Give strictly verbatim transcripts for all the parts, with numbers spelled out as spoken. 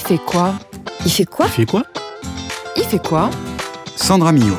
fait quoi ? Il fait quoi ? Il fait quoi ? Il fait quoi ? Sandra Millot.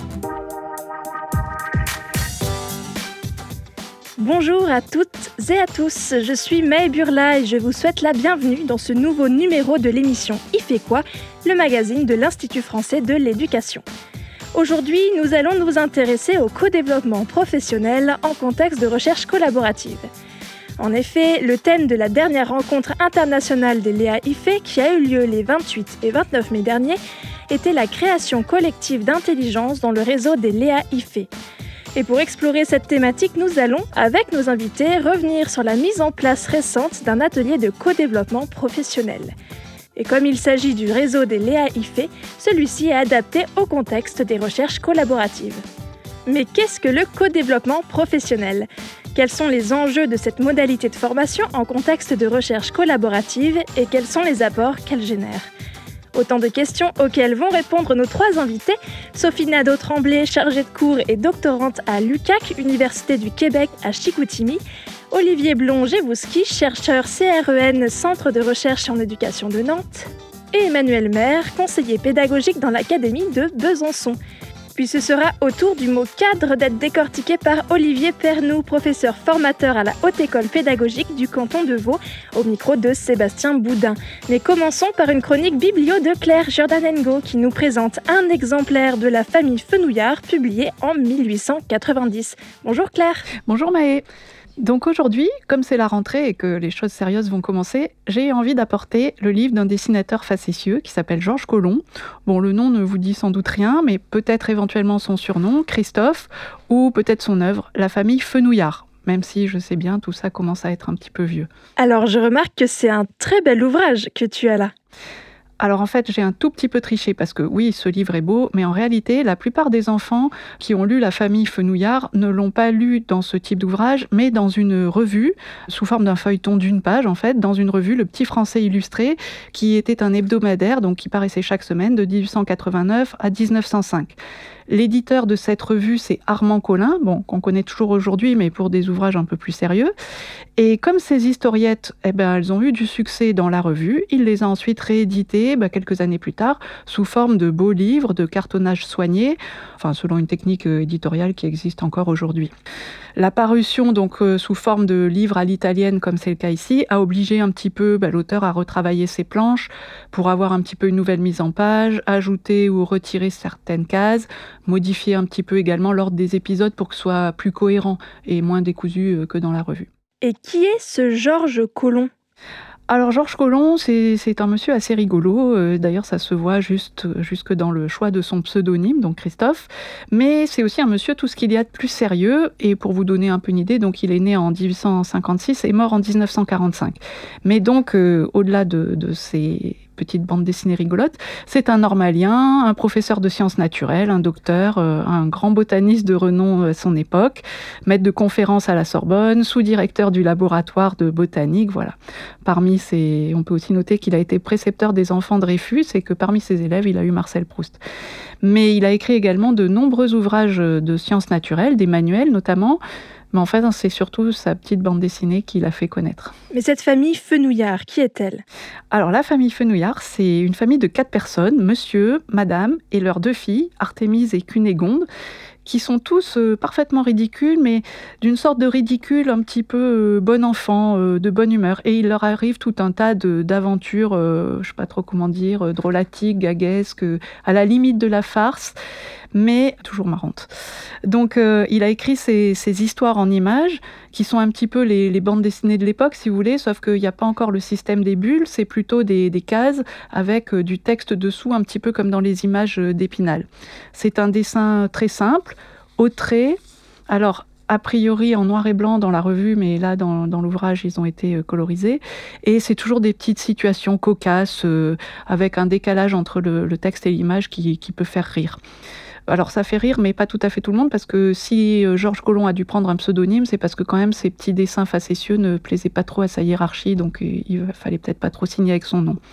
Bonjour à toutes et à tous, je suis Maë Burla et je vous souhaite la bienvenue dans ce nouveau numéro de l'émission Il fait quoi ? Le magazine de l'Institut français de l'éducation. Aujourd'hui, nous allons nous intéresser au co-développement professionnel en contexte de recherche collaborative. En effet, le thème de la dernière rencontre internationale des Léa I F E, qui a eu lieu les vingt-huit et vingt-neuf mai dernier, était la création collective d'intelligence dans le réseau des Léa I F E. Et pour explorer cette thématique, nous allons, avec nos invités, revenir sur la mise en place récente d'un atelier de co-développement professionnel. Et comme il s'agit du réseau des Léa I F E, celui-ci est adapté au contexte des recherches collaboratives. Mais qu'est-ce que le co-développement professionnel ? Quels sont les enjeux de cette modalité de formation en contexte de recherche collaborative et quels sont les apports qu'elle génère ? Autant de questions auxquelles vont répondre nos trois invités. Sophie Nadeau-Tremblay, chargée de cours et doctorante à l'U Q A C, Université du Québec à Chicoutimi. Olivier Blon-Gévouski, chercheur C R E N, Centre de recherche en éducation de Nantes. Et Emmanuel Maire, conseiller pédagogique dans l'Académie de Besançon. Puis ce sera au tour du mot cadre d'être décortiqué par Olivier Pernoud, professeur formateur à la Haute École pédagogique du canton de Vaud, au micro de Sébastien Boudin. Mais commençons par une chronique biblio de Claire Jordanengo qui nous présente un exemplaire de la famille Fenouillard publié en mille huit cent quatre-vingt-dix. Bonjour Claire. Bonjour Maë. Donc aujourd'hui, comme c'est la rentrée et que les choses sérieuses vont commencer, j'ai envie d'apporter le livre d'un dessinateur facétieux qui s'appelle Georges Collomb. Bon, le nom ne vous dit sans doute rien, mais peut-être éventuellement son surnom, Christophe, ou peut-être son œuvre, La famille Fenouillard. Même si, je sais bien, tout ça commence à être un petit peu vieux. Alors, je remarque que c'est un très bel ouvrage que tu as là. Alors en fait, j'ai un tout petit peu triché parce que oui, ce livre est beau, mais en réalité, la plupart des enfants qui ont lu La famille Fenouillard ne l'ont pas lu dans ce type d'ouvrage, mais dans une revue, sous forme d'un feuilleton d'une page en fait, dans une revue, Le Petit Français illustré, qui était un hebdomadaire, donc qui paraissait chaque semaine de dix-huit cent quatre-vingt-neuf à dix-neuf cent cinq. L'éditeur de cette revue, c'est Armand Collin, bon, qu'on connaît toujours aujourd'hui, mais pour des ouvrages un peu plus sérieux. Et comme ces historiettes, eh ben, elles ont eu du succès dans la revue, il les a ensuite rééditées ben, quelques années plus tard, sous forme de beaux livres, de cartonnage soigné, enfin selon une technique éditoriale qui existe encore aujourd'hui. La parution, donc euh, sous forme de livre à l'italienne, comme c'est le cas ici, a obligé un petit peu ben, l'auteur à retravailler ses planches pour avoir un petit peu une nouvelle mise en page, ajouter ou retirer certaines cases, modifier un petit peu également l'ordre des épisodes pour que ce soit plus cohérent et moins décousu que dans la revue. Et qui est ce Georges Collomb ? Alors Georges Collomb, c'est, c'est un monsieur assez rigolo, euh, d'ailleurs ça se voit juste, jusque dans le choix de son pseudonyme, donc Christophe, mais c'est aussi un monsieur tout ce qu'il y a de plus sérieux, et pour vous donner un peu une idée, donc il est né en dix-huit cent cinquante-six et mort en dix-neuf cent quarante-cinq. Mais donc euh, au-delà de, de ces petite bande dessinée rigolote, c'est un normalien, un professeur de sciences naturelles, un docteur, euh, un grand botaniste de renom à son époque, maître de conférences à la Sorbonne, sous-directeur du laboratoire de botanique, voilà. Parmi ses, on peut aussi noter qu'il a été précepteur des enfants Dreyfus et que parmi ses élèves, il a eu Marcel Proust. Mais il a écrit également de nombreux ouvrages de sciences naturelles, des manuels notamment. Mais en fait, c'est surtout sa petite bande dessinée qui l'a fait connaître. Mais cette famille Fenouillard, qui est-elle ? Alors, la famille Fenouillard, c'est une famille de quatre personnes, monsieur, madame et leurs deux filles, Artémise et Cunégonde, qui sont tous euh, parfaitement ridicules, mais d'une sorte de ridicule un petit peu euh, bon enfant, euh, de bonne humeur. Et il leur arrive tout un tas de, d'aventures, euh, je ne sais pas trop comment dire, euh, drôlatiques, gaguesques, euh, à la limite de la farce, mais toujours marrantes. Donc, euh, il a écrit ces, ces histoires en images, qui sont un petit peu les, les bandes dessinées de l'époque, si vous voulez, sauf qu'il n'y a pas encore le système des bulles, c'est plutôt des, des cases avec euh, du texte dessous, un petit peu comme dans les images euh, d'Épinal. C'est un dessin très simple, au trait, alors a priori en noir et blanc dans la revue, mais là dans, dans l'ouvrage ils ont été colorisés, et c'est toujours des petites situations cocasses euh, avec un décalage entre le, le texte et l'image qui, qui peut faire rire. Alors ça fait rire, mais pas tout à fait tout le monde, parce que si Georges Collomb a dû prendre un pseudonyme, c'est parce que quand même ces petits dessins facétieux ne plaisaient pas trop à sa hiérarchie, donc il fallait peut-être pas trop signer avec son nom.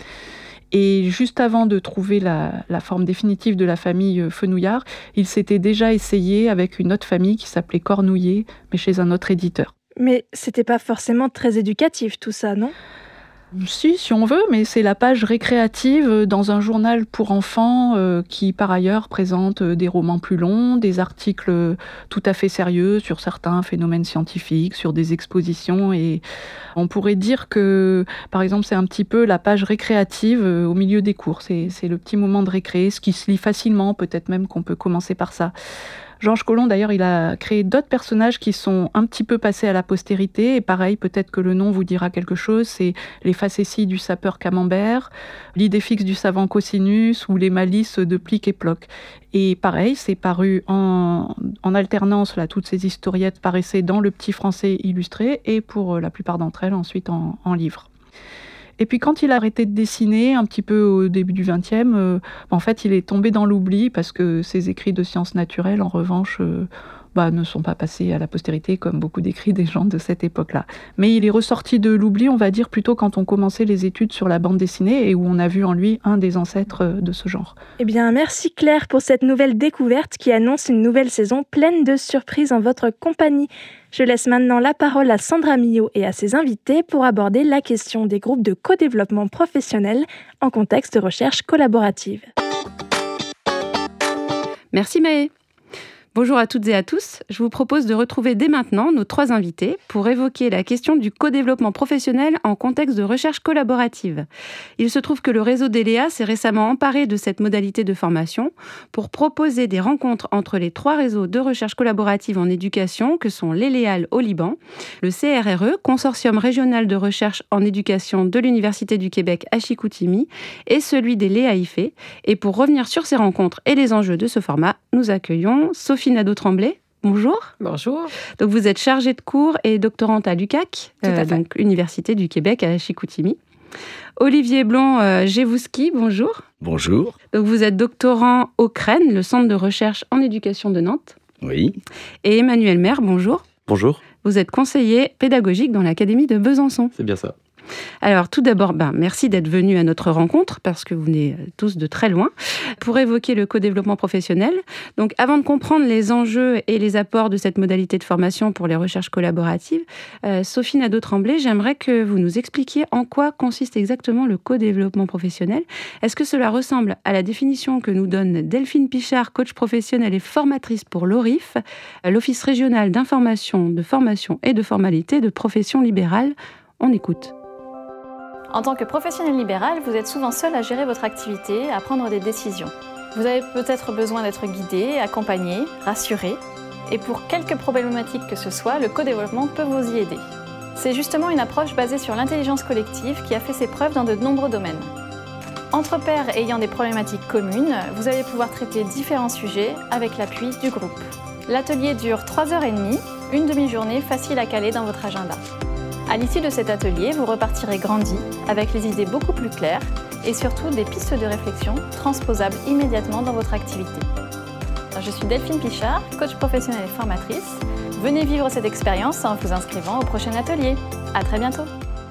Et juste avant de trouver la, la forme définitive de la famille Fenouillard, il s'était déjà essayé avec une autre famille qui s'appelait Cornouillet, mais chez un autre éditeur. Mais c'était pas forcément très éducatif tout ça, non ? Si, si on veut, mais c'est la page récréative dans un journal pour enfants euh, qui, par ailleurs, présente des romans plus longs, des articles tout à fait sérieux sur certains phénomènes scientifiques, sur des expositions. Et on pourrait dire que, par exemple, c'est un petit peu la page récréative euh, au milieu des cours. C'est, c'est le petit moment de récré, ce qui se lit facilement, peut-être même qu'on peut commencer par ça. Georges Colomb, d'ailleurs, il a créé d'autres personnages qui sont un petit peu passés à la postérité. Et pareil, peut-être que le nom vous dira quelque chose. C'est les facéties du sapeur Camembert, l'idée fixe du savant Cosinus ou les malices de Plic et Ploc. Et pareil, c'est paru en, en alternance. Là, toutes ces historiettes paraissaient dans le Petit Français illustré et pour la plupart d'entre elles, ensuite en, en livre. Et puis quand il a arrêté de dessiner, un petit peu au début du vingtième, euh, en fait, il est tombé dans l'oubli parce que ses écrits de sciences naturelles, en revanche, euh, bah, ne sont pas passés à la postérité comme beaucoup d'écrits des gens de cette époque-là. Mais il est ressorti de l'oubli, on va dire, plutôt quand on commençait les études sur la bande dessinée et où on a vu en lui un des ancêtres de ce genre. Eh bien, merci Claire pour cette nouvelle découverte qui annonce une nouvelle saison pleine de surprises en votre compagnie. Je laisse maintenant la parole à Sandra Millot et à ses invités pour aborder la question des groupes de co-développement professionnel en contexte de recherche collaborative. Merci Maë. Bonjour à toutes et à tous. Je vous propose de retrouver dès maintenant nos trois invités pour évoquer la question du co-développement professionnel en contexte de recherche collaborative. Il se trouve que le réseau d'E L E A s'est récemment emparé de cette modalité de formation pour proposer des rencontres entre les trois réseaux de recherche collaborative en éducation que sont l'E L E A L au Liban, le C R R E, Consortium régional de recherche en éducation de l'Université du Québec à Chicoutimi, et celui des L E A I F E. Et pour revenir sur ces rencontres et les enjeux de ce format, nous accueillons Sophie Nadeau-Tremblay. Bonjour. Bonjour. Donc vous êtes chargée de cours et doctorante à l'U C A C, euh, donc Université du Québec à Chicoutimi. Olivier Blond-Gévouski, euh, bonjour. Bonjour. Donc vous êtes doctorant au C R E N, le Centre de recherche en éducation de Nantes. Oui. Et Emmanuel Maire, bonjour. Bonjour. Vous êtes conseiller pédagogique dans l'Académie de Besançon. C'est bien ça. Alors tout d'abord, ben, merci d'être venus à notre rencontre, parce que vous venez tous de très loin, pour évoquer le co-développement professionnel. Donc avant de comprendre les enjeux et les apports de cette modalité de formation pour les recherches collaboratives, euh, Sophie Nadeau-Tremblay, j'aimerais que vous nous expliquiez en quoi consiste exactement le co-développement professionnel. Est-ce que cela ressemble à la définition que nous donne Delphine Pichard, coach professionnelle et formatrice pour l'O R I F, l'Office régional d'information, de formation et de formalité de profession libérale? On écoute. En tant que professionnel libéral, vous êtes souvent seul à gérer votre activité, à prendre des décisions. Vous avez peut-être besoin d'être guidé, accompagné, rassuré. Et pour quelque problématique que ce soit, le co-développement peut vous y aider. C'est justement une approche basée sur l'intelligence collective qui a fait ses preuves dans de nombreux domaines. Entre pairs ayant des problématiques communes, vous allez pouvoir traiter différents sujets avec l'appui du groupe. L'atelier dure trois heures trente, une demi-journée facile à caler dans votre agenda. À l'issue de cet atelier, vous repartirez grandi, avec les idées beaucoup plus claires et surtout des pistes de réflexion transposables immédiatement dans votre activité. Je suis Delphine Pichard, coach professionnelle et formatrice. Venez vivre cette expérience en vous inscrivant au prochain atelier. À très bientôt.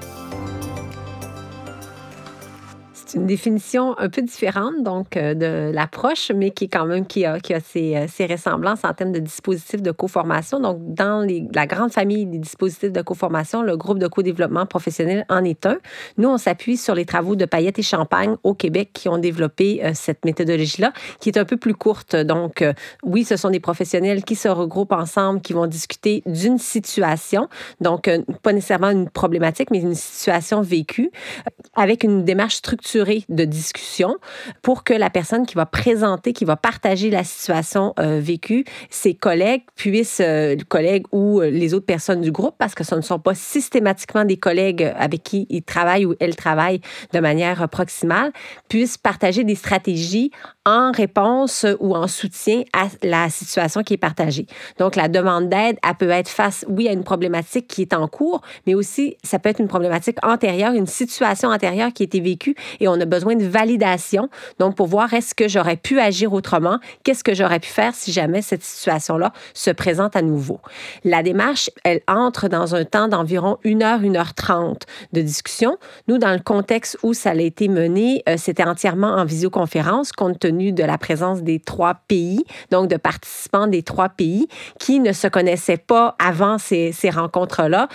C'est une définition un peu différente donc euh, de l'approche, mais qui est quand même qui a, qui a ses, euh, ses ressemblances en termes de dispositifs de co-formation. Donc, dans les, la grande famille des dispositifs de co-formation, le groupe de co-développement professionnel en est un. Nous, on s'appuie sur les travaux de Payette et Champagne au Québec qui ont développé euh, cette méthodologie-là, qui est un peu plus courte. Donc, euh, oui, ce sont des professionnels qui se regroupent ensemble, qui vont discuter d'une situation, donc euh, pas nécessairement une problématique, mais une situation vécue, euh, avec une démarche structurée de discussion pour que la personne qui va présenter, qui va partager la situation euh, vécue, ses collègues puissent, euh, collègues ou les autres personnes du groupe, parce que ce ne sont pas systématiquement des collègues avec qui ils travaillent ou elles travaillent de manière proximale, puissent partager des stratégies en réponse ou en soutien à la situation qui est partagée. Donc, la demande d'aide, elle peut être face, oui, à une problématique qui est en cours, mais aussi, ça peut être une problématique antérieure, une situation antérieure qui a été vécue et on a besoin de validation. Donc, pour voir est-ce que j'aurais pu agir autrement, qu'est-ce que j'aurais pu faire si jamais cette situation-là se présente à nouveau. La démarche, elle entre dans un temps d'environ une heure, une heure trente de discussion. Nous, dans le contexte où ça a été mené, euh, c'était entièrement en visioconférence, compte tenu de la présence des trois pays, donc de participants des trois pays qui ne se connaissaient pas avant ces, ces rencontres-là,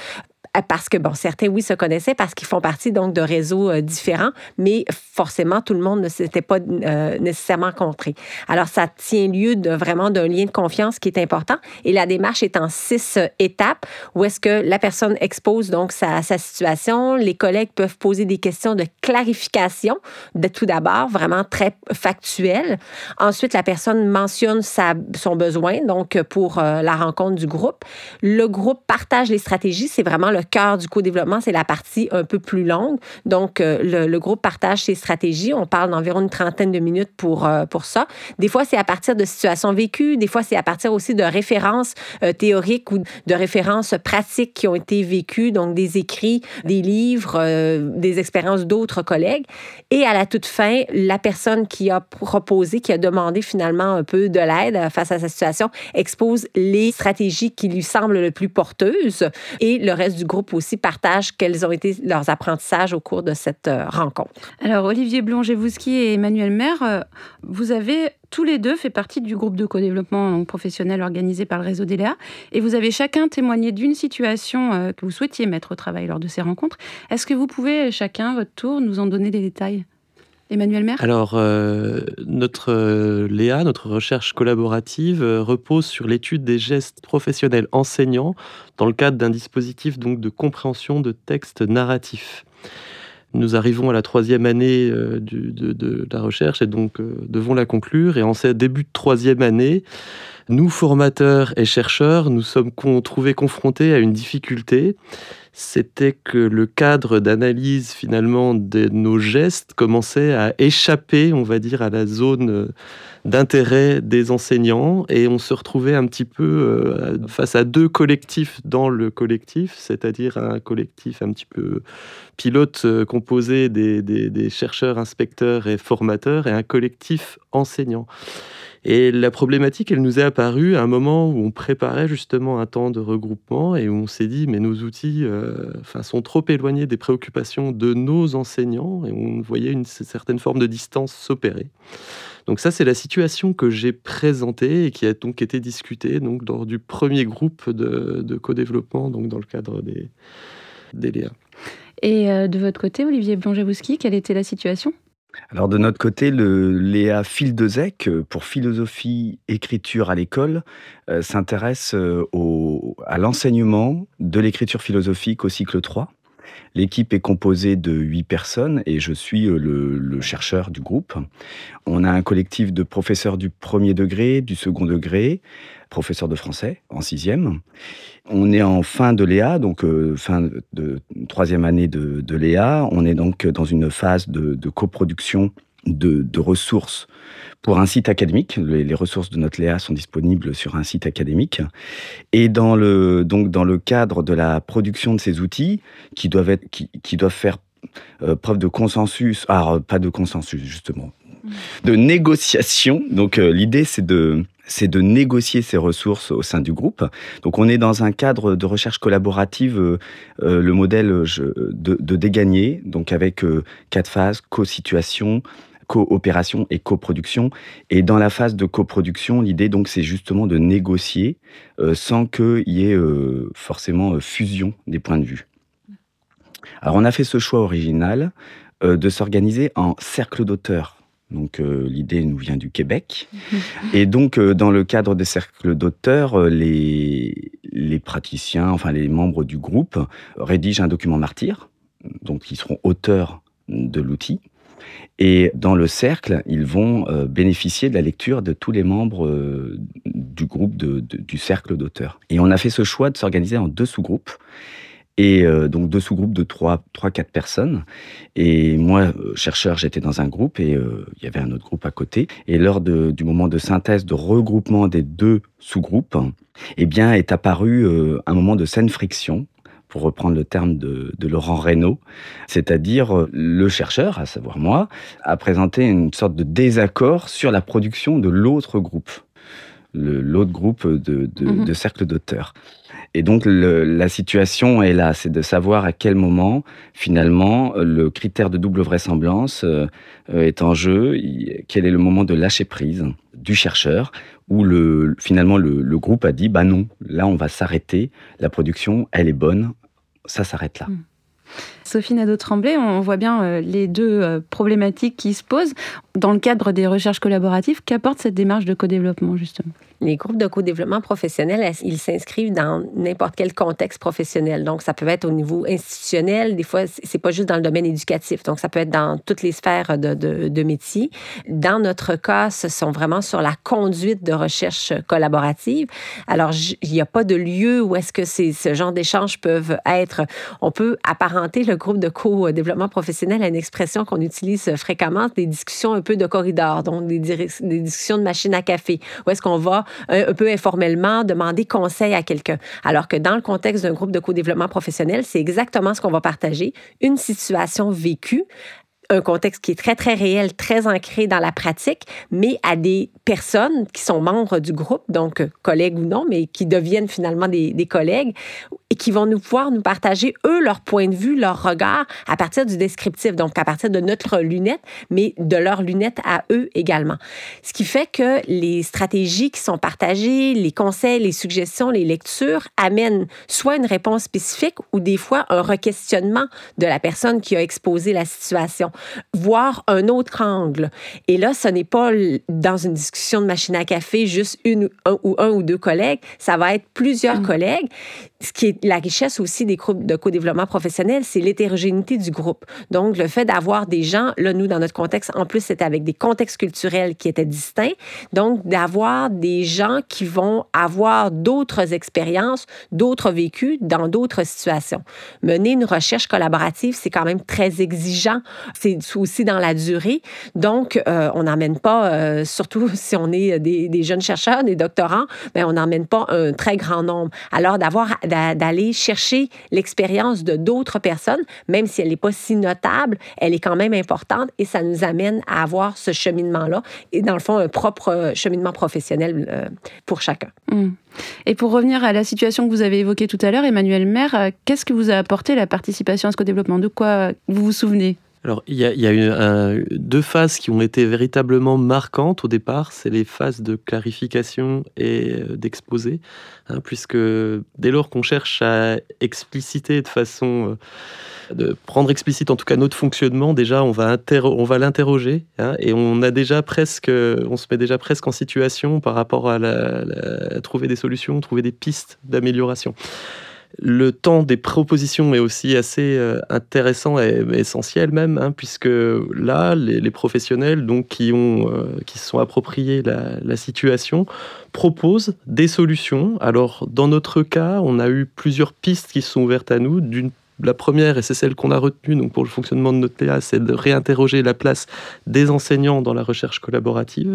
Parce que, bon, certains, oui, se connaissaient parce qu'ils font partie, donc, de réseaux euh, différents, mais forcément, tout le monde ne s'était pas euh, nécessairement rencontré. Alors, ça tient lieu de, vraiment d'un lien de confiance qui est important. Et la démarche est en six euh, étapes où est-ce que la personne expose, donc, sa, sa situation. Les collègues peuvent poser des questions de clarification, de, tout d'abord, vraiment très factuelles. Ensuite, la personne mentionne sa, son besoin, donc, pour euh, la rencontre du groupe. Le groupe partage les stratégies. C'est vraiment le cœur du co-développement, c'est la partie un peu plus longue. Donc, euh, le, le groupe partage ses stratégies. On parle d'environ une trentaine de minutes pour, euh, pour ça. Des fois, c'est à partir de situations vécues. Des fois, c'est à partir aussi de références euh, théoriques ou de références pratiques qui ont été vécues, donc des écrits, des livres, euh, des expériences d'autres collègues. Et à la toute fin, la personne qui a proposé, qui a demandé finalement un peu de l'aide face à sa situation, expose les stratégies qui lui semblent le plus porteuses. Et le reste du groupe aussi partage quels ont été leurs apprentissages au cours de cette euh, rencontre. Alors, Olivier Blongewski et Emmanuel Maire, euh, vous avez tous les deux fait partie du groupe de co-développement professionnel organisé par le réseau D L E A et vous avez chacun témoigné d'une situation euh, que vous souhaitiez mettre au travail lors de ces rencontres. Est-ce que vous pouvez, chacun, à votre tour, nous en donner des détails ? Emmanuel Maire ? Alors, euh, notre euh, Léa, notre recherche collaborative, euh, repose sur l'étude des gestes professionnels enseignants dans le cadre d'un dispositif donc, de compréhension de textes narratifs. Nous arrivons à la troisième année euh, du, de, de la recherche et donc euh, devons la conclure. Et en ce début de troisième année, nous, formateurs et chercheurs, nous sommes con- trouvés confrontés à une difficulté. C'était que le cadre d'analyse finalement de nos gestes commençait à échapper, on va dire, à la zone d'intérêt des enseignants et on se retrouvait un petit peu face à deux collectifs dans le collectif, c'est-à-dire un collectif un petit peu pilote composé des, des, des chercheurs, inspecteurs et formateurs et un collectif enseignant. Et la problématique, elle nous est apparue à un moment où on préparait justement un temps de regroupement et où on s'est dit, mais nos outils euh, enfin, sont trop éloignés des préoccupations de nos enseignants et on voyait une certaine forme de distance s'opérer. Donc ça, c'est la situation que j'ai présentée et qui a donc été discutée donc, lors du premier groupe de, de co-développement donc, dans le cadre des, des Léa. Et euh, de votre côté, Olivier Blongewski, quelle était la situation ? Alors de notre côté, le Léa Phil-Dezec, pour philosophie, écriture à l'école, euh, s'intéresse euh, au, à l'enseignement de l'écriture philosophique au cycle trois. L'équipe est composée de huit personnes et je suis le, le chercheur du groupe. On a un collectif de professeurs du premier degré, du second degré, professeurs de français en sixième. On est en fin de Léa, donc euh, fin de, de troisième année de, de Léa. On est donc dans une phase de, de coproduction de, de ressources pour un site académique. Les, les ressources de notre Léa sont disponibles sur un site académique. Et dans le, donc dans le cadre de la production de ces outils, qui doivent, être, qui, qui doivent faire euh, preuve de consensus, ah, pas de consensus justement, de négociation. Donc euh, l'idée c'est de... c'est de négocier ces ressources au sein du groupe. Donc on est dans un cadre de recherche collaborative, euh, euh, le modèle je, de, de Dégagné, donc avec euh, quatre phases, co-situation, coopération et coproduction. Et dans la phase de coproduction, l'idée donc c'est justement de négocier euh, sans qu'il y ait euh, forcément euh, fusion des points de vue. Alors on a fait ce choix original euh, de s'organiser en cercle d'auteurs. Donc euh, l'idée nous vient du Québec. Et donc euh, dans le cadre des cercles d'auteurs, euh, les, les praticiens, enfin les membres du groupe, rédigent un document martyr, donc ils seront auteurs de l'outil. Et dans le cercle, ils vont euh, bénéficier de la lecture de tous les membres euh, du groupe de, de, du cercle d'auteurs. Et on a fait ce choix de s'organiser en deux sous-groupes. Et euh, donc deux sous-groupes de trois quatre personnes. Et moi, euh, chercheur, j'étais dans un groupe et euh, il y avait un autre groupe à côté. Et lors de, du moment de synthèse, de regroupement des deux sous-groupes, eh bien, est apparu euh, un moment de saine friction, pour reprendre le terme de, de Laurent Reynaud, c'est-à-dire le chercheur, à savoir moi, a présenté une sorte de désaccord sur la production de l'autre groupe, le, l'autre groupe de, de, mmh. de cercle d'auteurs. Et donc, le, la situation est là, c'est de savoir à quel moment, finalement, le critère de double vraisemblance euh, est en jeu, il, quel est le moment de lâcher prise du chercheur, où le, finalement le, le groupe a dit « bah non, là on va s'arrêter, la production, elle est bonne, ça s'arrête là. Mmh. Sophie Nadeau-Tremblay, on voit bien euh, les deux euh, problématiques qui se posent. Dans le cadre des recherches collaboratives, qu'apporte cette démarche de co-développement, justement? Les groupes de co-développement professionnel, ils s'inscrivent dans n'importe quel contexte professionnel. Donc, ça peut être au niveau institutionnel. Des fois, c'est pas juste dans le domaine éducatif. Donc, ça peut être dans toutes les sphères de, de, de métier. Dans notre cas, ce sont vraiment sur la conduite de recherche collaborative. Alors, il n'y a pas de lieu où est-ce que ces, ce genre d'échanges peuvent être. On peut apparenter le groupe de co-développement professionnel à une expression qu'on utilise fréquemment, des discussions un peu de corridor, donc des, direc- des discussions de machine à café, où est-ce qu'on va un peu informellement demander conseil à quelqu'un. Alors que dans le contexte d'un groupe de co-développement professionnel, c'est exactement ce qu'on va partager, une situation vécue, un contexte qui est très, très réel, très ancré dans la pratique, mais à des personnes qui sont membres du groupe, donc collègues ou non, mais qui deviennent finalement des, des collègues et qui vont nous pouvoir nous partager, eux, leur point de vue, leur regard à partir du descriptif, donc à partir de notre lunette, mais de leurs lunettes à eux également. Ce qui fait que les stratégies qui sont partagées, les conseils, les suggestions, les lectures amènent soit une réponse spécifique ou des fois un requestionnement de la personne qui a exposé la situation, voir un autre angle. Et là, ce n'est pas dans une discussion de machine à café juste une un, ou un ou deux collègues, ça va être plusieurs mmh. collègues. Ce qui est la richesse aussi des groupes de co-développement professionnel, c'est l'hétérogénéité du groupe. Donc, le fait d'avoir des gens, là, nous, dans notre contexte, en plus, c'était avec des contextes culturels qui étaient distincts. Donc, d'avoir des gens qui vont avoir d'autres expériences, d'autres vécus dans d'autres situations. Mener une recherche collaborative, c'est quand même très exigeant. C'est aussi dans la durée. Donc, euh, on n'emmène pas, euh, surtout si on est des, des jeunes chercheurs, des doctorants, bien, on n'emmène pas un très grand nombre. Alors, d'avoir d'aller chercher l'expérience de d'autres personnes, même si elle n'est pas si notable, elle est quand même importante et ça nous amène à avoir ce cheminement-là et dans le fond, un propre cheminement professionnel pour chacun. Mmh. Et pour revenir à la situation que vous avez évoquée tout à l'heure, Emmanuel Maire, qu'est-ce que vous a apporté la participation à ce co-développement? De quoi vous vous souvenez? Alors, il y a, il y a eu un, deux phases qui ont été véritablement marquantes au départ. C'est les phases de clarification et d'exposé, hein, puisque dès lors qu'on cherche à expliciter de façon... de prendre explicite en tout cas notre fonctionnement, déjà on va, interro- on va l'interroger, hein, et on a déjà presque, on se met déjà presque en situation par rapport à, la, la, à trouver des solutions, trouver des pistes d'amélioration. Le temps des propositions est aussi assez euh, intéressant et, et essentiel même, hein, puisque là, les, les professionnels donc, qui, ont, euh, qui se sont appropriés la, la situation proposent des solutions. Alors, dans notre cas, on a eu plusieurs pistes qui se sont ouvertes à nous. D'une, la première, et c'est celle qu'on a retenue donc, pour le fonctionnement de notre P A, c'est de réinterroger la place des enseignants dans la recherche collaborative.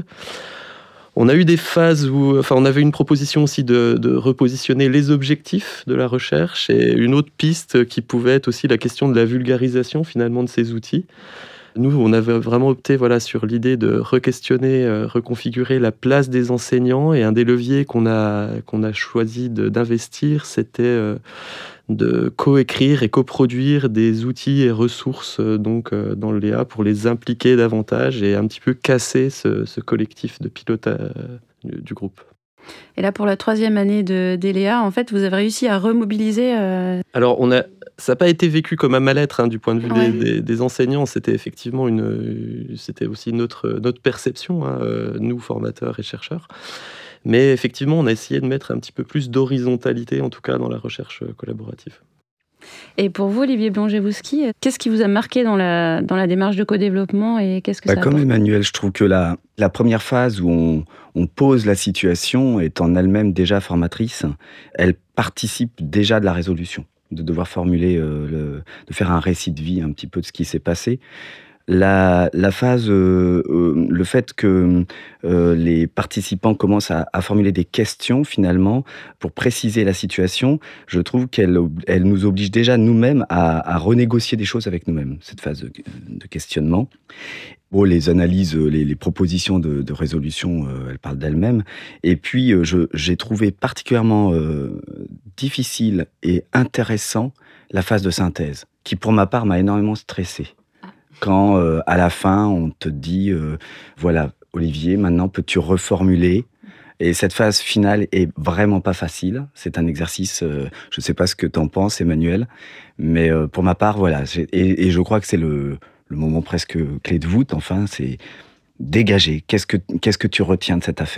On a eu des phases où, enfin, on avait une proposition aussi de, de repositionner les objectifs de la recherche et une autre piste qui pouvait être aussi la question de la vulgarisation finalement de ces outils. Nous, on avait vraiment opté voilà, sur l'idée de re-questionner, euh, reconfigurer la place des enseignants et un des leviers qu'on a, qu'on a choisi de, d'investir, c'était euh, de coécrire et coproduire des outils et ressources euh, donc, euh, dans le L E A pour les impliquer davantage et un petit peu casser ce, ce collectif de pilotage euh, du, du groupe. Et là, pour la troisième année de d'E L E A, en fait, vous avez réussi à remobiliser... Euh... Alors, on a... ça n'a pas été vécu comme un mal-être hein, du point de vue ouais. des, des, des enseignants. C'était effectivement une, c'était aussi notre, notre perception, hein, nous, formateurs et chercheurs. Mais effectivement, on a essayé de mettre un petit peu plus d'horizontalité, en tout cas, dans la recherche collaborative. Et pour vous, Olivier Blongewski, qu'est-ce qui vous a marqué dans la, dans la démarche de co-développement et qu'est-ce que bah, ça Comme apporte? Emmanuel, je trouve que la, la première phase où on, on pose la situation est en elle-même déjà formatrice. Elle participe déjà de la résolution, de devoir formuler, euh, le, de faire un récit de vie un petit peu de ce qui s'est passé. La, la phase, euh, euh, le fait que euh, les participants commencent à, à formuler des questions finalement pour préciser la situation, je trouve qu'elle elle nous oblige déjà nous-mêmes à, à renégocier des choses avec nous-mêmes, cette phase de, de questionnement. Bon, les analyses, les, les propositions de, de résolution, euh, elles parlent d'elles-mêmes. Et puis, euh, je, j'ai trouvé particulièrement euh, difficile et intéressant la phase de synthèse, qui pour ma part m'a énormément stressé. Quand, euh, à la fin, on te dit, euh, voilà, Olivier, maintenant peux-tu reformuler Et cette phase finale est vraiment pas facile. C'est un exercice, euh, je ne sais pas ce que tu en penses, Emmanuel, mais euh, pour ma part, voilà. Et, et je crois que c'est le, le moment presque clé de voûte, enfin, c'est dégager. Qu'est-ce que, qu'est-ce que tu retiens de cette affaire ?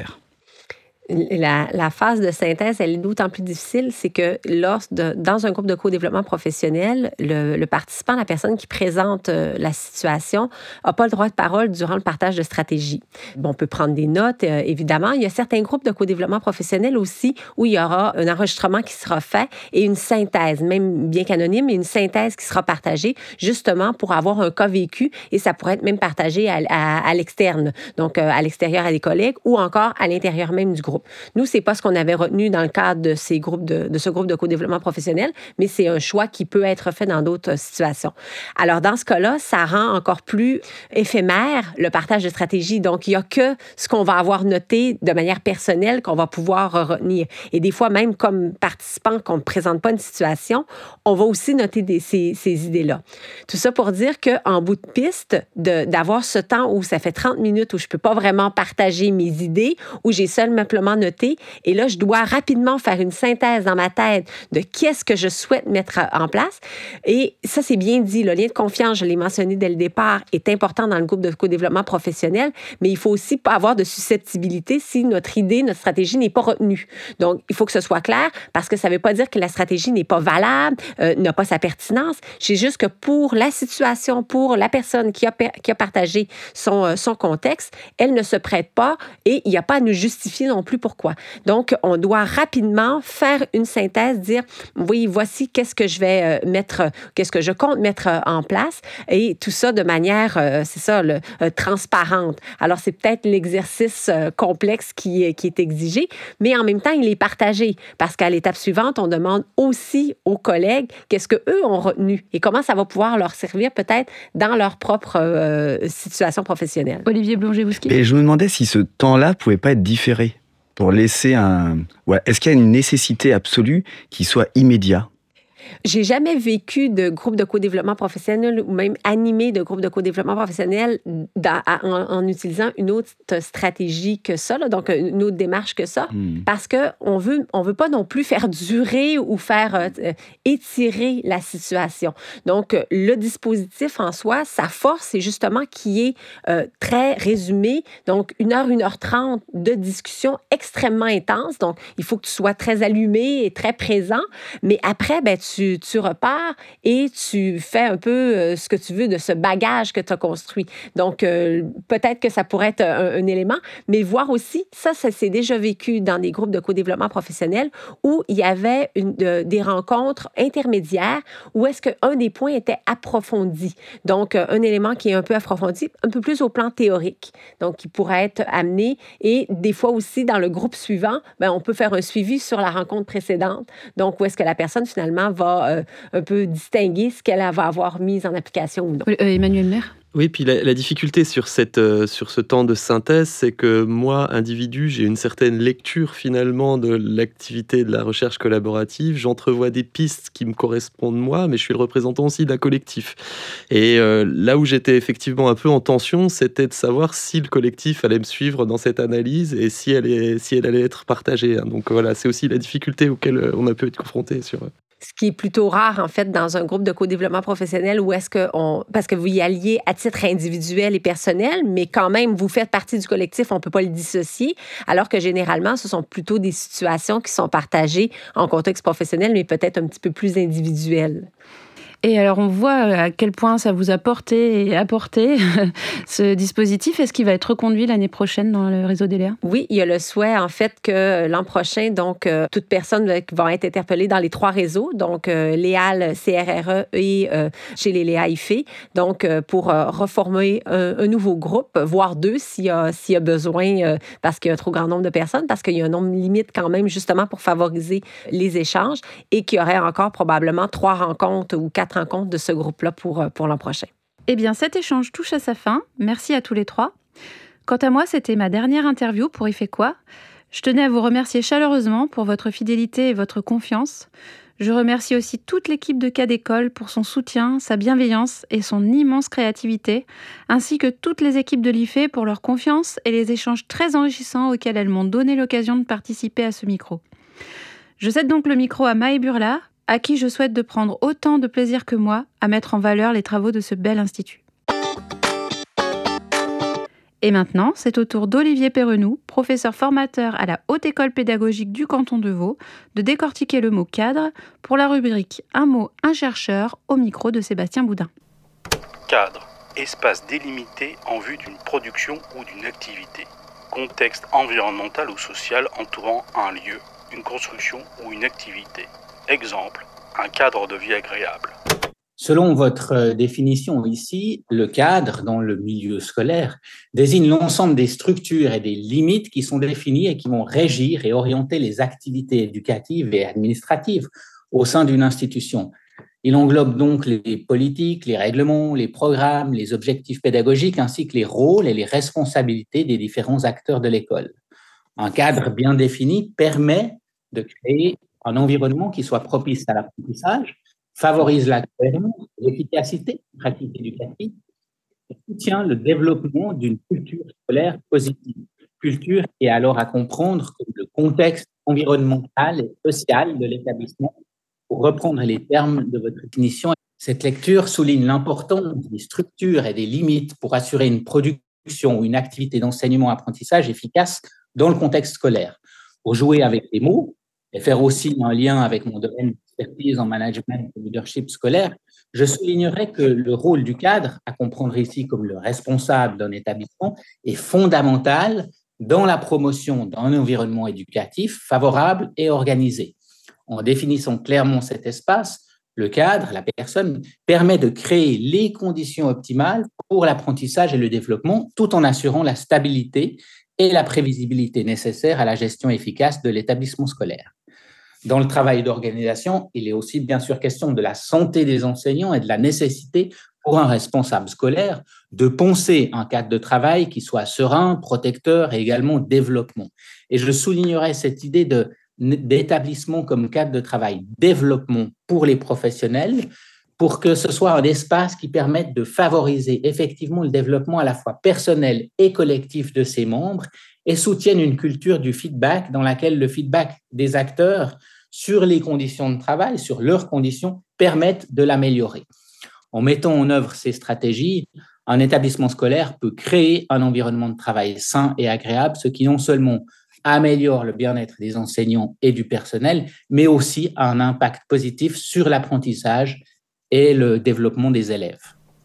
La, la phase de synthèse, elle est d'autant plus difficile, c'est que lors de, dans un groupe de co-développement professionnel, le, le participant, la personne qui présente euh, la situation, n'a pas le droit de parole durant le partage de stratégie. Bon, on peut prendre des notes, euh, évidemment. Il y a certains groupes de co-développement professionnel aussi où il y aura un enregistrement qui sera fait et une synthèse, même bien qu'anonyme, mais une synthèse qui sera partagée justement pour avoir un cas vécu et ça pourrait être même partagé à, à, à l'externe, donc euh, à l'extérieur à des collègues ou encore à l'intérieur même du groupe. Nous, c'est pas ce qu'on avait retenu dans le cadre de ces groupes de, de ce groupe de co-développement professionnel, mais c'est un choix qui peut être fait dans d'autres situations. Alors, dans ce cas-là, ça rend encore plus éphémère le partage de stratégie. Donc, il n'y a que ce qu'on va avoir noté de manière personnelle qu'on va pouvoir retenir. Et des fois, même comme participant, qu'on ne présente pas une situation, on va aussi noter des, ces, ces idées-là. Tout ça pour dire qu'en bout de piste, de, d'avoir ce temps où ça fait trente minutes où je ne peux pas vraiment partager mes idées, où j'ai seulement noté. Et là, je dois rapidement faire une synthèse dans ma tête de qu'est-ce que je souhaite mettre en place. Et ça, c'est bien dit. Le lien de confiance, je l'ai mentionné dès le départ, est important dans le groupe de co-développement professionnel, mais il faut aussi pas avoir de susceptibilité si notre idée, notre stratégie n'est pas retenue. Donc, il faut que ce soit clair parce que ça ne veut pas dire que la stratégie n'est pas valable, euh, n'a pas sa pertinence. C'est juste que pour la situation, pour la personne qui a, qui a partagé son, son contexte, elle ne se prête pas et il n'y a pas à nous justifier non plus pourquoi. Donc, on doit rapidement faire une synthèse, dire, oui, voici qu'est-ce que je vais mettre, qu'est-ce que je compte mettre en place et tout ça de manière, c'est ça, le, transparente. Alors, c'est peut-être l'exercice complexe qui, qui est exigé, mais en même temps, il est partagé parce qu'à l'étape suivante, on demande aussi aux collègues qu'est-ce qu'eux ont retenu et comment ça va pouvoir leur servir peut-être dans leur propre euh, situation professionnelle. Olivier Blonger-Bousky. Et je me demandais si ce temps-là pouvait pas être différé. Pour laisser un... Ouais. Est-ce qu'il y a une nécessité absolue qui soit immédiat? J'ai jamais vécu de groupe de co-développement professionnel ou même animé de groupe de co-développement professionnel dans, en, en utilisant une autre stratégie que ça, là, donc une autre démarche que ça, mmh. parce qu'on veut, on veut pas non plus faire durer ou faire euh, étirer la situation. Donc, le dispositif en soi, sa force, c'est justement qu'il est euh, très résumé, donc une heure, une heure trente de discussion extrêmement intense, donc il faut que tu sois très allumé et très présent, mais après, ben, tu Tu, tu repars et tu fais un peu euh, ce que tu veux de ce bagage que tu as construit. Donc, euh, peut-être que ça pourrait être un, un élément, mais voir aussi, ça, ça s'est déjà vécu dans des groupes de co-développement professionnel où il y avait une, de, des rencontres intermédiaires où est-ce qu'un des points était approfondi. Donc, euh, un élément qui est un peu approfondi, un peu plus au plan théorique, donc qui pourrait être amené. Et des fois aussi, dans le groupe suivant, ben, on peut faire un suivi sur la rencontre précédente. Donc, où est-ce que la personne, finalement, va Euh, un peu distinguer ce qu'elle va avoir mis en application ou non. Euh, Emmanuel Maire. Oui, puis la, la difficulté sur, cette, euh, sur ce temps de synthèse, c'est que moi, individu, j'ai une certaine lecture finalement de l'activité de la recherche collaborative. J'entrevois des pistes qui me correspondent moi, mais je suis le représentant aussi d'un collectif. Et euh, là où j'étais effectivement un peu en tension, c'était de savoir si le collectif allait me suivre dans cette analyse et si elle, est, si elle allait être partagée. Donc voilà, c'est aussi la difficulté auquel on a pu être confronté sur... Ce qui est plutôt rare, en fait, dans un groupe de co-développement professionnel où est-ce que on... Parce que vous y alliez à titre individuel et personnel, mais quand même, vous faites partie du collectif, on ne peut pas le dissocier, alors que généralement, ce sont plutôt des situations qui sont partagées en contexte professionnel, mais peut-être un petit peu plus individuelles. Et alors, on voit à quel point ça vous a porté et apporté ce dispositif. Est-ce qu'il va être reconduit l'année prochaine dans le réseau des L E A? Oui, il y a le souhait, en fait, que l'an prochain, donc, euh, toutes personnes vont être interpellées dans les trois réseaux, donc euh, L E A L, C R R E et euh, chez les L E A I F E, donc euh, pour euh, reformer un, un nouveau groupe, voire deux s'il y a, s'il y a besoin, euh, parce qu'il y a un trop grand nombre de personnes, parce qu'il y a un nombre limite quand même, justement, pour favoriser les échanges, et qu'il y aurait encore probablement trois rencontres ou quatre rencontre de ce groupe-là pour, pour l'an prochain. Eh bien, cet échange touche à sa fin. Merci à tous les trois. Quant à moi, c'était ma dernière interview pour Il fait quoi ? Je tenais à vous remercier chaleureusement pour votre fidélité et votre confiance. Je remercie aussi toute l'équipe de Cas d'école pour son soutien, sa bienveillance et son immense créativité, ainsi que toutes les équipes de l'I F E pour leur confiance et les échanges très enrichissants auxquels elles m'ont donné l'occasion de participer à ce micro. Je cède donc le micro à Maë Burla, à qui je souhaite de prendre autant de plaisir que moi à mettre en valeur les travaux de ce bel institut. Et maintenant, c'est au tour d'Olivier Perrenoud, professeur formateur à la Haute École pédagogique du canton de Vaud, de décortiquer le mot cadre pour la rubrique Un mot, un chercheur au micro de Sébastien Boudin. Cadre, espace délimité en vue d'une production ou d'une activité. Contexte environnemental ou social entourant un lieu, une construction ou une activité. Exemple, un cadre de vie agréable. Selon votre définition ici, le cadre dans le milieu scolaire désigne l'ensemble des structures et des limites qui sont définies et qui vont régir et orienter les activités éducatives et administratives au sein d'une institution. Il englobe donc les politiques, les règlements, les programmes, les objectifs pédagogiques ainsi que les rôles et les responsabilités des différents acteurs de l'école. Un cadre bien défini permet de créer un environnement qui soit propice à l'apprentissage, favorise la cohérence, l'efficacité des pratiques éducatives et soutient le développement d'une culture scolaire positive. Culture qui est alors à comprendre comme le contexte environnemental et social de l'établissement, pour reprendre les termes de votre définition. Cette lecture souligne l'importance des structures et des limites pour assurer une production ou une activité d'enseignement-apprentissage efficace dans le contexte scolaire. Pour jouer avec les mots et faire aussi un lien avec mon domaine d'expertise en management et leadership scolaire, je soulignerai que le rôle du cadre, à comprendre ici comme le responsable d'un établissement, est fondamental dans la promotion d'un environnement éducatif favorable et organisé. En définissant clairement cet espace, le cadre, la personne, permet de créer les conditions optimales pour l'apprentissage et le développement, tout en assurant la stabilité et la prévisibilité nécessaires à la gestion efficace de l'établissement scolaire. Dans le travail d'organisation, il est aussi bien sûr question de la santé des enseignants et de la nécessité pour un responsable scolaire de poncer un cadre de travail qui soit serein, protecteur et également développement. Et je soulignerai cette idée de, d'établissement comme cadre de travail développement pour les professionnels, pour que ce soit un espace qui permette de favoriser effectivement le développement à la fois personnel et collectif de ses membres et soutienne une culture du feedback dans laquelle le feedback des acteurs sur les conditions de travail, sur leurs conditions, permettent de l'améliorer. En mettant en œuvre ces stratégies, un établissement scolaire peut créer un environnement de travail sain et agréable, ce qui non seulement améliore le bien-être des enseignants et du personnel, mais aussi a un impact positif sur l'apprentissage et le développement des élèves.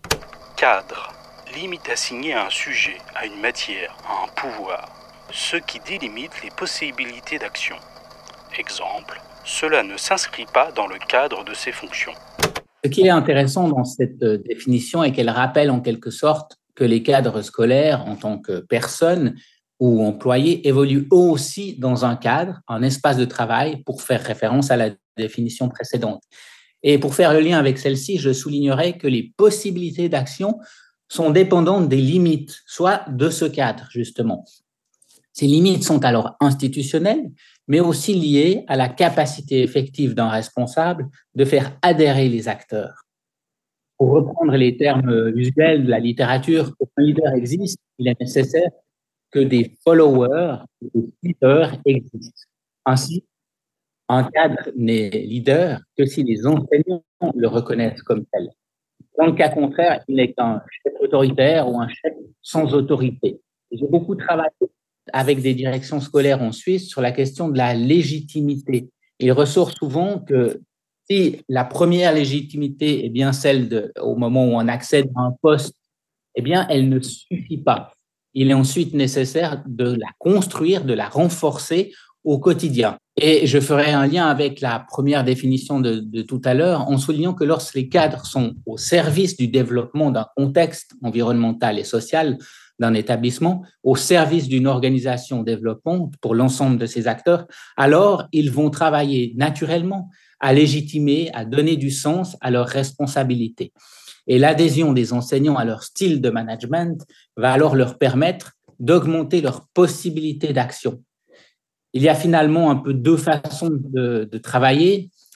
Cadre, limite assignée à un sujet, à une matière, à un pouvoir, ce qui délimite les possibilités d'action. Exemple, cela ne s'inscrit pas dans le cadre de ses fonctions. Ce qui est intéressant dans cette définition est qu'elle rappelle en quelque sorte que les cadres scolaires, en tant que personnes ou employés, évoluent eux aussi dans un cadre, un espace de travail, pour faire référence à la définition précédente. Et pour faire le lien avec celle-ci, je soulignerai que les possibilités d'action sont dépendantes des limites, soit de ce cadre, justement. Ces limites sont alors institutionnelles, mais aussi liées à la capacité effective d'un responsable de faire adhérer les acteurs. Pour reprendre les termes usuels de la littérature, pour qu'un leader existe, il est nécessaire que des followers, des leaders existent. Ainsi, un cadre n'est leader que si les enseignants le reconnaissent comme tel. Dans le cas contraire, il n'est qu'un chef autoritaire ou un chef sans autorité. J'ai beaucoup travaillé avec des directions scolaires en Suisse sur la question de la légitimité. Il ressort souvent que si la première légitimité est bien celle de, au moment où on accède à un poste, eh bien, elle ne suffit pas. Il est ensuite nécessaire de la construire, de la renforcer au quotidien. Et je ferai un lien avec la première définition de, de tout à l'heure en soulignant que lorsque les cadres sont au service du développement d'un contexte environnemental et social d'un établissement, au service d'une organisation développante pour l'ensemble de ces acteurs, alors ils vont travailler naturellement à légitimer, à donner du sens à leurs responsabilités. Et l'adhésion des enseignants à leur style de management va alors leur permettre d'augmenter leurs possibilités d'action. Il y a finalement un peu deux façons de, de travailler.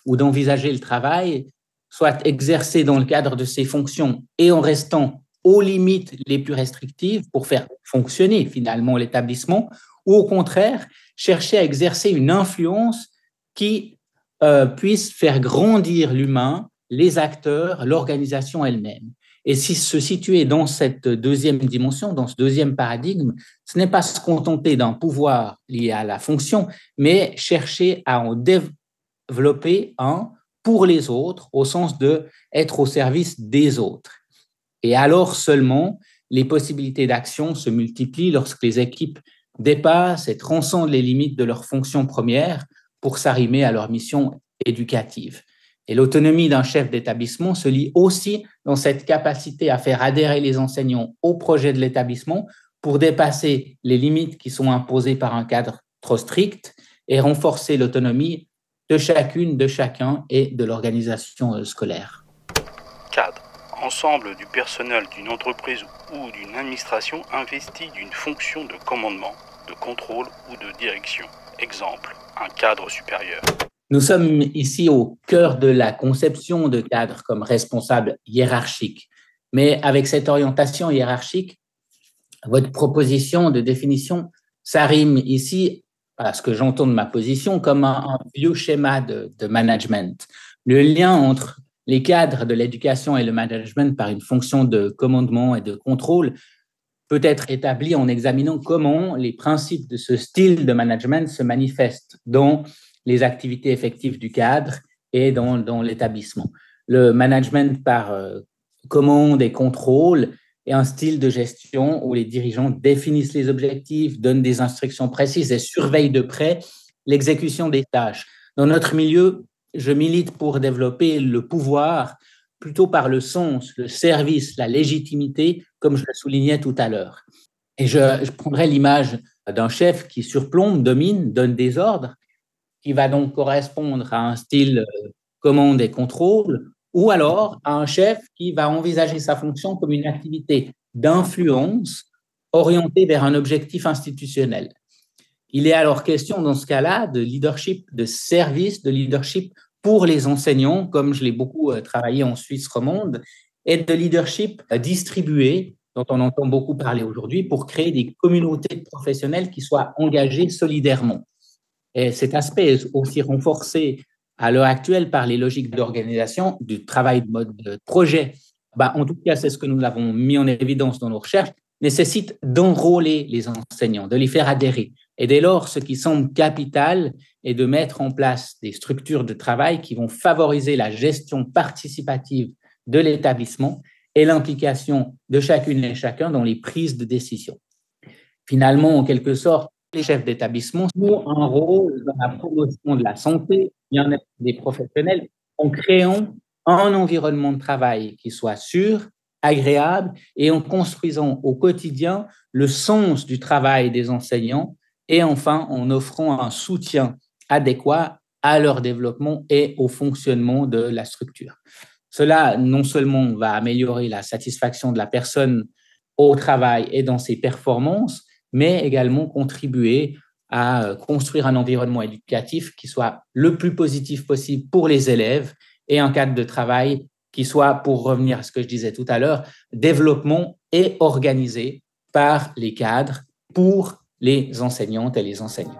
ou d'envisager le travail soit exercé dans le cadre de ses fonctions et en restant aux limites les plus restrictives pour faire fonctionner finalement l'établissement, ou au contraire, chercher à exercer une influence qui euh, puisse faire grandir l'humain, les acteurs, l'organisation elle-même. Et si se situer dans cette deuxième dimension, dans ce deuxième paradigme, ce n'est pas se contenter d'un pouvoir lié à la fonction, mais chercher à en développer un pour les autres, au sens de être au service des autres. Et alors seulement, les possibilités d'action se multiplient lorsque les équipes dépassent et transcendent les limites de leur fonction première pour s'arrimer à leur mission éducative. Et l'autonomie d'un chef d'établissement se lie aussi dans cette capacité à faire adhérer les enseignants au projet de l'établissement pour dépasser les limites qui sont imposées par un cadre trop strict et renforcer l'autonomie de chacune, de chacun et de l'organisation scolaire. Cadre. Ensemble du personnel d'une entreprise ou d'une administration investi d'une fonction de commandement, de contrôle ou de direction. Exemple, un cadre supérieur. Nous sommes ici au cœur de la conception de cadre comme responsable hiérarchique. Mais avec cette orientation hiérarchique, votre proposition de définition, ça rime ici, à ce que j'entends de ma position, comme un, un vieux schéma de, de management. Le lien entre les cadres de l'éducation et le management par une fonction de commandement et de contrôle peut être établi en examinant comment les principes de ce style de management se manifestent dans les activités effectives du cadre et dans, dans l'établissement. Le management par euh, commande et contrôle est un style de gestion où les dirigeants définissent les objectifs, donnent des instructions précises et surveillent de près l'exécution des tâches. Dans notre milieu, je milite pour développer le pouvoir plutôt par le sens, le service, la légitimité, comme je le soulignais tout à l'heure. Et je, je prendrai l'image d'un chef qui surplombe, domine, donne des ordres, qui va donc correspondre à un style commande et contrôle, ou alors à un chef qui va envisager sa fonction comme une activité d'influence orientée vers un objectif institutionnel. Il est alors question dans ce cas-là de leadership, de service, de leadership pour les enseignants, comme je l'ai beaucoup travaillé en Suisse romande, et de leadership distribué, dont on entend beaucoup parler aujourd'hui, pour créer des communautés de professionnels qui soient engagés solidairement. Et cet aspect est aussi renforcé à l'heure actuelle par les logiques d'organisation, du travail de mode de projet. Bah, en tout cas, c'est ce que nous avons mis en évidence dans nos recherches, nécessite d'enrôler les enseignants, de les faire adhérer. Et dès lors, ce qui semble capital est de mettre en place des structures de travail qui vont favoriser la gestion participative de l'établissement et l'implication de chacune et chacun dans les prises de décision. Finalement, en quelque sorte, les chefs d'établissement jouent un rôle dans la promotion de la santé, bien-être des professionnels, en créant un environnement de travail qui soit sûr, agréable et en construisant au quotidien le sens du travail des enseignants et enfin en offrant un soutien adéquat à leur développement et au fonctionnement de la structure. Cela non seulement va améliorer la satisfaction de la personne au travail et dans ses performances, mais également contribuer à construire un environnement éducatif qui soit le plus positif possible pour les élèves et un cadre de travail qui soit, pour revenir à ce que je disais tout à l'heure, développement et organisé par les cadres pour les enseignantes et les enseignants.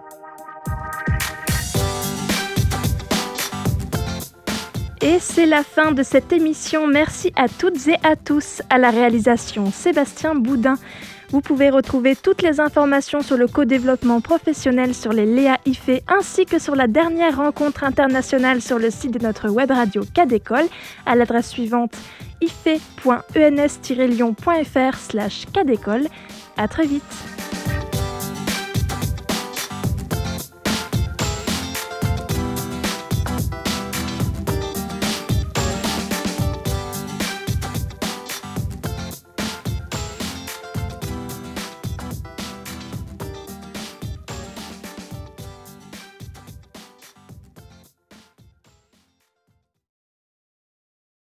Et c'est la fin de cette émission. Merci à toutes et à tous. À la réalisation, Sébastien Boudin. Vous pouvez retrouver toutes les informations sur le co-développement professionnel sur les Léa I F E ainsi que sur la dernière rencontre internationale sur le site de notre web radio Cadécole à l'adresse suivante i f e point e n s tiret lyon point f r slash cadécole. À très vite.